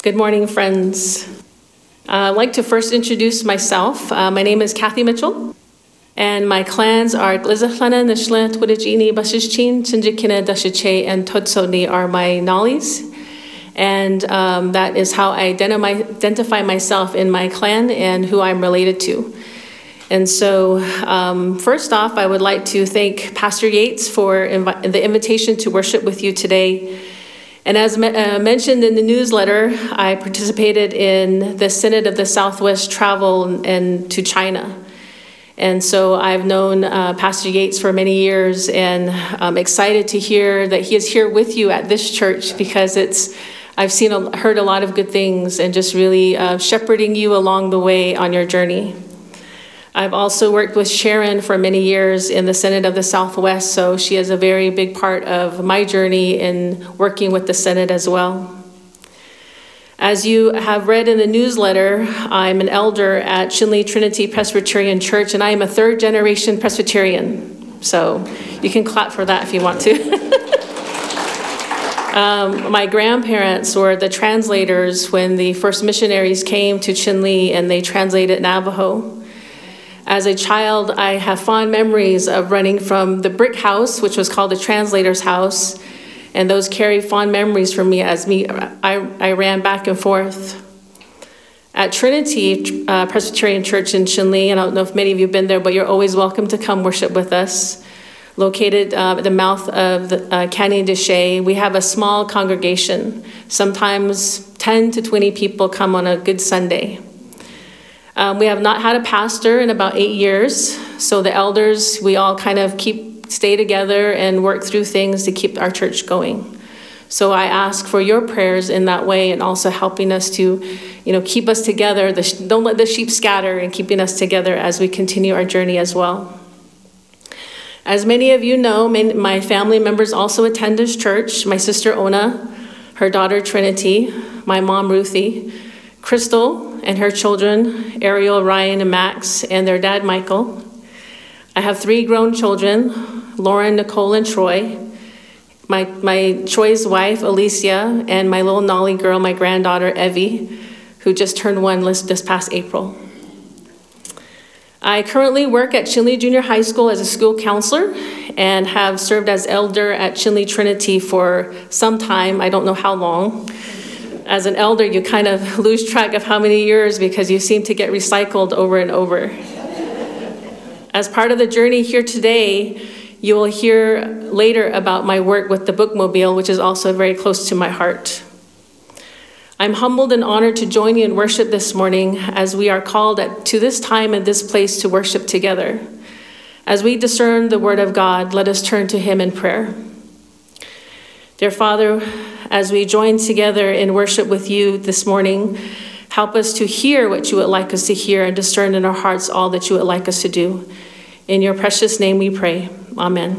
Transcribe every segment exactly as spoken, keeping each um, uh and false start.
Good morning, friends. Uh, I'd like to first introduce myself. Uh, my name is Kathy Mitchell, and my clans are Glizaflana, Nishla, Twidajini, Bashichin, Chinjikina, Dashiche, and Totsoni are my Nollies. And um, that is how I identify myself in my clan and who I'm related to. And so um, first off, I would like to thank Pastor Yates for invi- the invitation to worship with you today. And as me- uh, mentioned in the newsletter, I participated in the Synod of the Southwest travel and, and to China. And so I've known uh, Pastor Yates for many years, and I'm excited to hear that he is here with you at this church, because it's I've seen a, heard a lot of good things, and just really uh, shepherding you along the way on your journey. I've also worked with Sharon for many years in the Synod of the Southwest, so she is a very big part of my journey in working with the Synod as well. As you have read in the newsletter, I'm an elder at Chinle Trinity Presbyterian Church, and I am a third generation Presbyterian. So you can clap for that if you want to. um, my grandparents were the translators when the first missionaries came to Chinle, and they translated Navajo. As a child, I have fond memories of running from the brick house, which was called the translator's house, and those carry fond memories for me as me I, I ran back and forth. At Trinity uh, Presbyterian Church in Chinle, and I don't know if many of you have been there, but you're always welcome to come worship with us. Located uh, at the mouth of the uh, Canyon de Chelly, we have a small congregation. Sometimes ten to twenty people come on a good Sunday. Um, we have not had a pastor in about eight years, so the elders, we all kind of keep stay together and work through things to keep our church going. So I ask for your prayers in that way, and also helping us to, you know, keep us together. The, don't let the sheep scatter, and keeping us together as we continue our journey as well. As many of you know, my family members also attend this church. My sister Ona, her daughter Trinity, my mom Ruthie, Crystal and her children, Ariel, Ryan, and Max, and their dad, Michael. I have three grown children, Lauren, Nicole, and Troy. My, my Troy's wife, Alicia, and my little Nolly girl, my granddaughter, Evie, who just turned one this past April. I currently work at Chinle Junior High School as a school counselor, and have served as elder at Chinle Trinity for some time, I don't know how long. As an elder, you kind of lose track of how many years, because you seem to get recycled over and over. As part of the journey here today, you will hear later about my work with the Bookmobile, which is also very close to my heart. I'm humbled and honored to join you in worship this morning, as we are called at, to this time and this place to worship together. As we discern the word of God, let us turn to him in prayer. Dear Father, as we join together in worship with you this morning, help us to hear what you would like us to hear, and discern in our hearts all that you would like us to do. In your precious name we pray. Amen.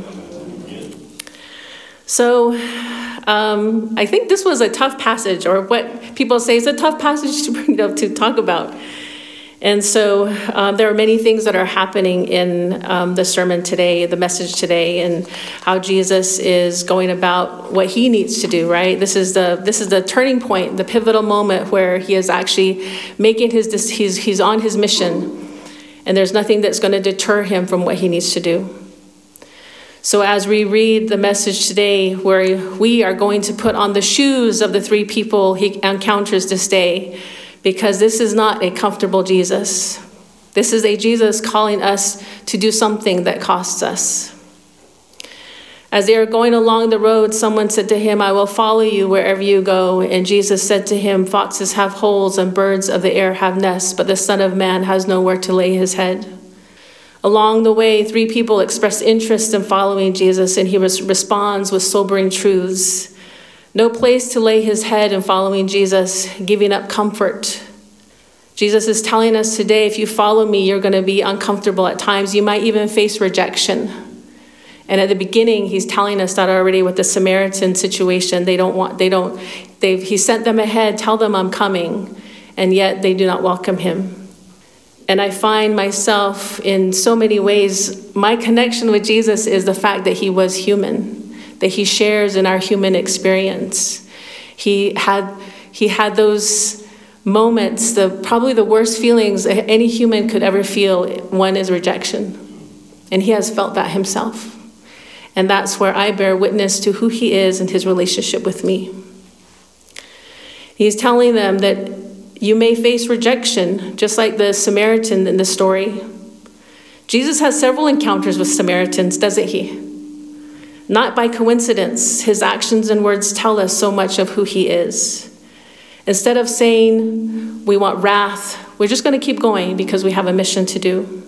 So um, I think this was a tough passage, or what people say is a tough passage to bring up to talk about. And so um, there are many things that are happening in um, the sermon today, the message today, and how Jesus is going about what he needs to do, right? This is the this is the turning point, the pivotal moment where he is actually making his, he's, he's on his mission, and there's nothing that's going to deter him from what he needs to do. So as we read the message today, where we are going to put on the shoes of the three people he encounters this day, because this is not a comfortable Jesus. This is a Jesus calling us to do something that costs us. As they are going along the road, someone said to him, "I will follow you wherever you go." And Jesus said to him, "Foxes have holes and birds of the air have nests, but the Son of Man has nowhere to lay his head." Along the way, three people expressed interest in following Jesus, and he res- responds with sobering truths. No place to lay his head in following Jesus, giving up comfort. Jesus is telling us today, if you follow me, you're going to be uncomfortable at times. You might even face rejection. And at the beginning, he's telling us that already with the Samaritan situation. They don't want, they don't, they've, he sent them ahead, tell them I'm coming, and yet they do not welcome him. And I find myself in so many ways, my connection with Jesus is the fact that he was human, that he shares in our human experience. He had He had those moments, the probably the worst feelings any human could ever feel. One is rejection. And he has felt that himself. And that's where I bear witness to who he is and his relationship with me. He's telling them that you may face rejection, just like the Samaritan in the story. Jesus has several encounters with Samaritans, doesn't he? Not by coincidence. His actions and words tell us so much of who he is. Instead of saying we want wrath, we're just going to keep going because we have a mission to do.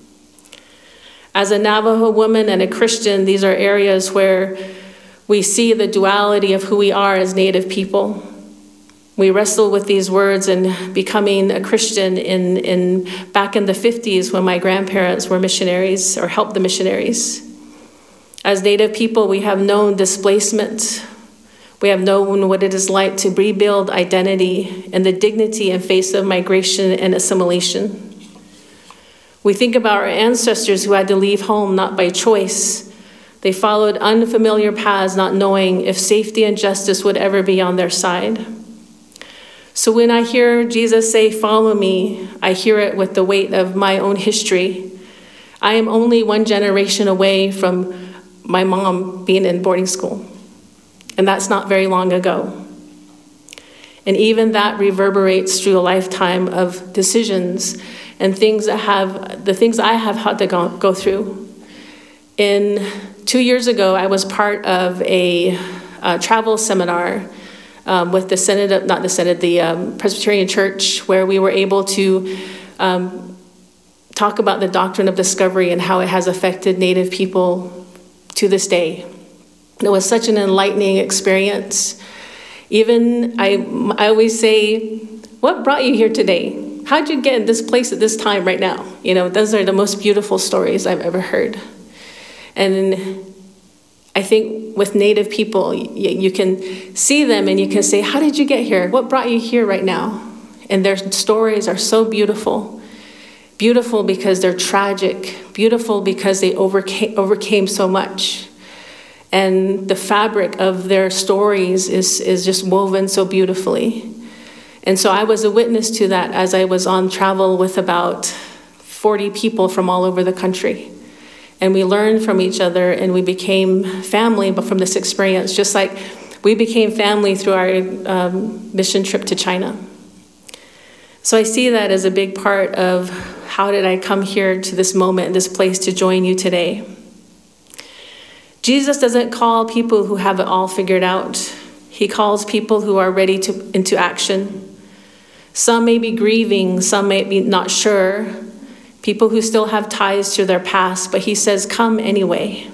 As a Navajo woman and a Christian, these are areas where we see the duality of who we are as Native people. We wrestle with these words and becoming a Christian in, in back in the fifties when my grandparents were missionaries or helped the missionaries. As Native people, we have known displacement. We have known what it is like to rebuild identity and the dignity in face of migration and assimilation. We think about our ancestors who had to leave home not by choice. They followed unfamiliar paths, not knowing if safety and justice would ever be on their side. So when I hear Jesus say, "Follow me," I hear it with the weight of my own history. I am only one generation away from my mom being in boarding school. And that's not very long ago. And even that reverberates through a lifetime of decisions and things that have, the things I have had to go, go through. In two years ago, I was part of a, a travel seminar um, with the Synod, of, not the Synod, the um, Presbyterian Church, where we were able to um, talk about the doctrine of discovery and how it has affected Native people to this day. It was such an enlightening experience. Even, I, I always say, what brought you here today? How'd you get in this place at this time right now? You know, those are the most beautiful stories I've ever heard. And I think with Native people, you, you can see them and you can say, how did you get here? What brought you here right now? And their stories are so beautiful. Beautiful because they're tragic. Beautiful because they overcame, overcame so much. And the fabric of their stories is, is just woven so beautifully. And so I was a witness to that as I was on travel with about forty people from all over the country. And we learned from each other and we became family but from this experience, just like we became family through our um, mission trip to China. So I see that as a big part of how did I come here to this moment, this place to join you today. Jesus doesn't call people who have it all figured out. He calls people who are ready to into action. Some may be grieving, some may be not sure. People who still have ties to their past, but he says, come anyway.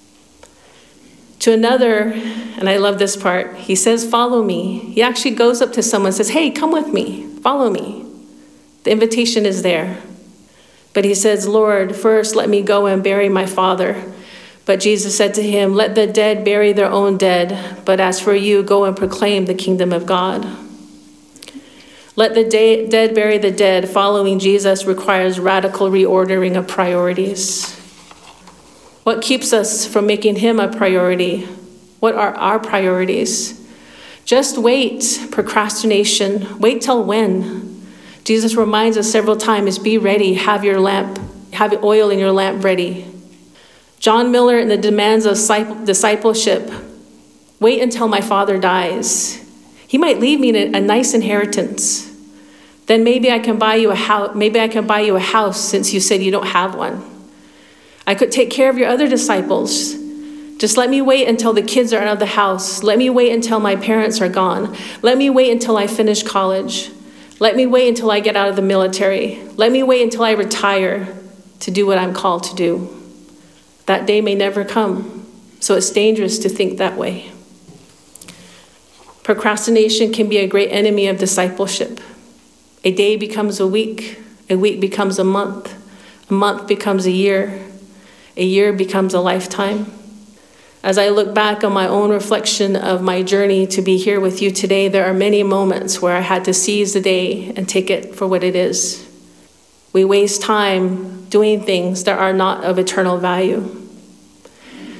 To another, and I love this part, he says, follow me. He actually goes up to someone and says, hey, come with me, follow me. The invitation is there. But he says, Lord, first let me go and bury my father. But Jesus said to him, let the dead bury their own dead, but as for you, go and proclaim the kingdom of God. Let the de- dead bury the dead. Following Jesus requires radical reordering of priorities. What keeps us from making him a priority? What are our priorities? Just wait, procrastination. Wait till when? Jesus reminds us several times, be ready, have your lamp, have oil in your lamp ready. John Miller in the demands of discipleship, wait until my father dies. He might leave me a nice inheritance. Then maybe I can buy you a house. Maybe I can buy you a house since you said you don't have one. I could take care of your other disciples. Just let me wait until the kids are out of the house. Let me wait until my parents are gone. Let me wait until I finish college. Let me wait until I get out of the military. Let me wait until I retire to do what I'm called to do. That day may never come, so it's dangerous to think that way. Procrastination can be a great enemy of discipleship. A day becomes a week, a week becomes a month, a month becomes a year, a year becomes a lifetime. As I look back on my own reflection of my journey to be here with you today, there are many moments where I had to seize the day and take it for what it is. We waste time doing things that are not of eternal value.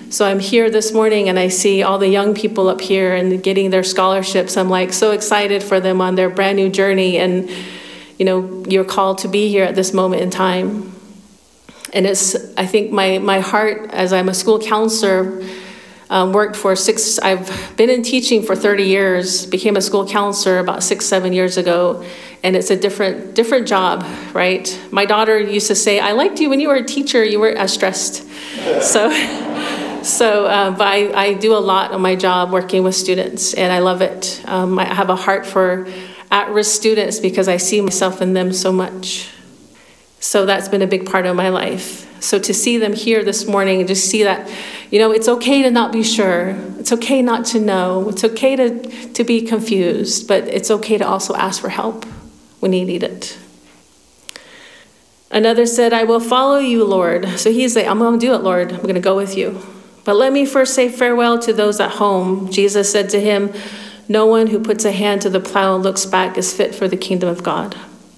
So I'm here this morning and I see all the young people up here and getting their scholarships. I'm like so excited for them on their brand new journey. And, you know, you're called to be here at this moment in time. And it's, I think my, my heart, as I'm a school counselor, um, worked for six, I've been in teaching for thirty years, became a school counselor about six, seven years ago. And it's a different, different job, right? My daughter used to say, I liked you when you were a teacher, you weren't as stressed. So, so uh, but I, I do a lot on my job working with students, and I love it. Um, I have a heart for at-risk students because I see myself in them so much. So that's been a big part of my life. So to see them here this morning and just see that, you know, it's okay to not be sure. It's okay not to know. It's okay to, to be confused, but it's okay to also ask for help when you need it. Another said, I will follow you, Lord. So he's like, I'm going to do it, Lord. I'm going to go with you. But let me first say farewell to those at home. Jesus said to him, no one who puts a hand to the plow and looks back is fit for the kingdom of God.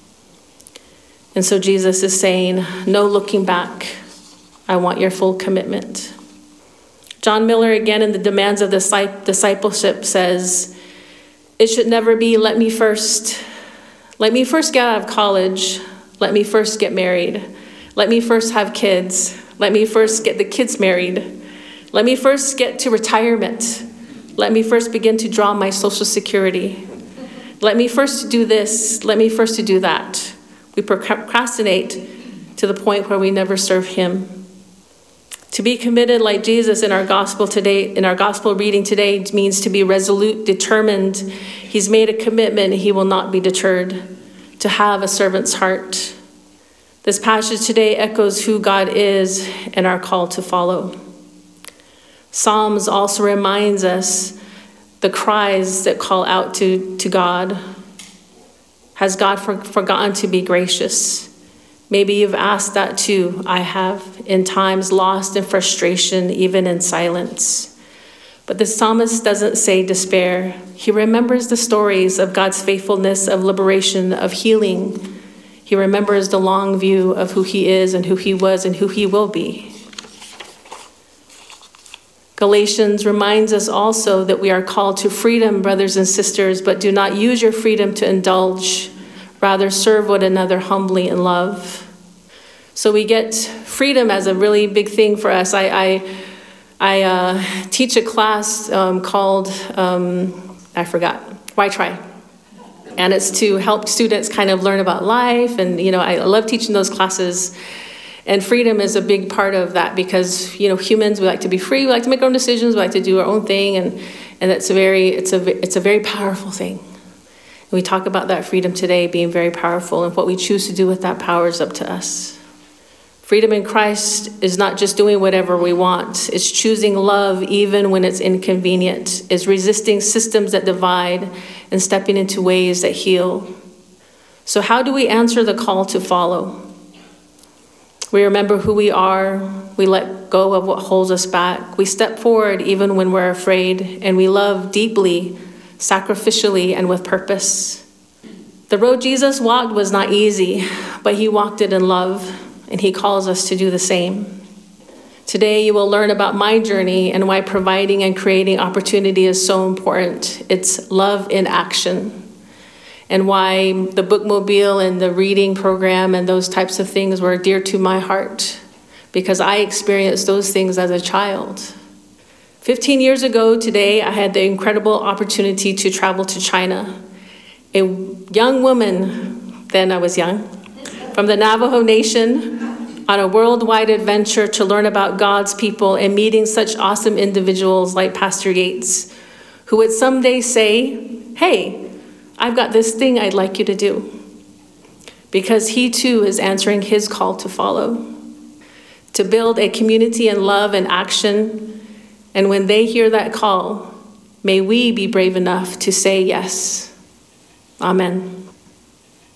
And so Jesus is saying, no looking back. I want your full commitment. John Miller, again, in the demands of discipleship, says, it should never be, let me first, let me first get out of college. Let me first get married. Let me first have kids. Let me first get the kids married. Let me first get to retirement. Let me first begin to draw my Social Security. Let me first do this. Let me first do that. We procrastinate to the point where we never serve him. To be committed like Jesus in our gospel today, in our gospel reading today, means to be resolute, determined. He's made a commitment. He will not be deterred. To have a servant's heart. This passage today echoes who God is and our call to follow. Psalms also reminds us the cries that call out to, to God. Has God for, forgotten to be gracious? Maybe you've asked that too. I have, in times lost in frustration, even in silence. But the psalmist doesn't say despair. He remembers the stories of God's faithfulness, of liberation, of healing. He remembers the long view of who he is and who he was and who he will be. Galatians reminds us also that we are called to freedom, brothers and sisters, but do not use your freedom to indulge. Rather, serve one another humbly in love. So we get freedom as a really big thing for us. I, I, I uh, teach a class um, called, um, I forgot, Why Try? And it's to help students kind of learn about life. And, you know, I love teaching those classes. And freedom is a big part of that because, you know, humans, we like to be free. We like to make our own decisions. We like to do our own thing. And, and that's a very, it's a, it's a very powerful thing. And we talk about that freedom today being very powerful. And what we choose to do with that power is up to us. Freedom in Christ is not just doing whatever we want. It's choosing love even when it's inconvenient. It's resisting systems that divide and stepping into ways that heal. So how do we answer the call to follow? We remember who we are. We let go of what holds us back. We step forward even when we're afraid. And we love deeply, sacrificially, and with purpose. The road Jesus walked was not easy, but he walked it in love. And he calls us to do the same. Today, you will learn about my journey and why providing and creating opportunity is so important. It's love in action. And why the bookmobile and the reading program and those types of things were dear to my heart. Because I experienced those things as a child. Fifteen years ago today, I had the incredible opportunity to travel to China. A young woman, then I was young, from the Navajo Nation on a worldwide adventure to learn about God's people and meeting such awesome individuals like Pastor Yates, who would someday say, hey, I've got this thing I'd like you to do. Because he too is answering his call to follow, to build a community in love and action. And when they hear that call, may we be brave enough to say yes. Amen.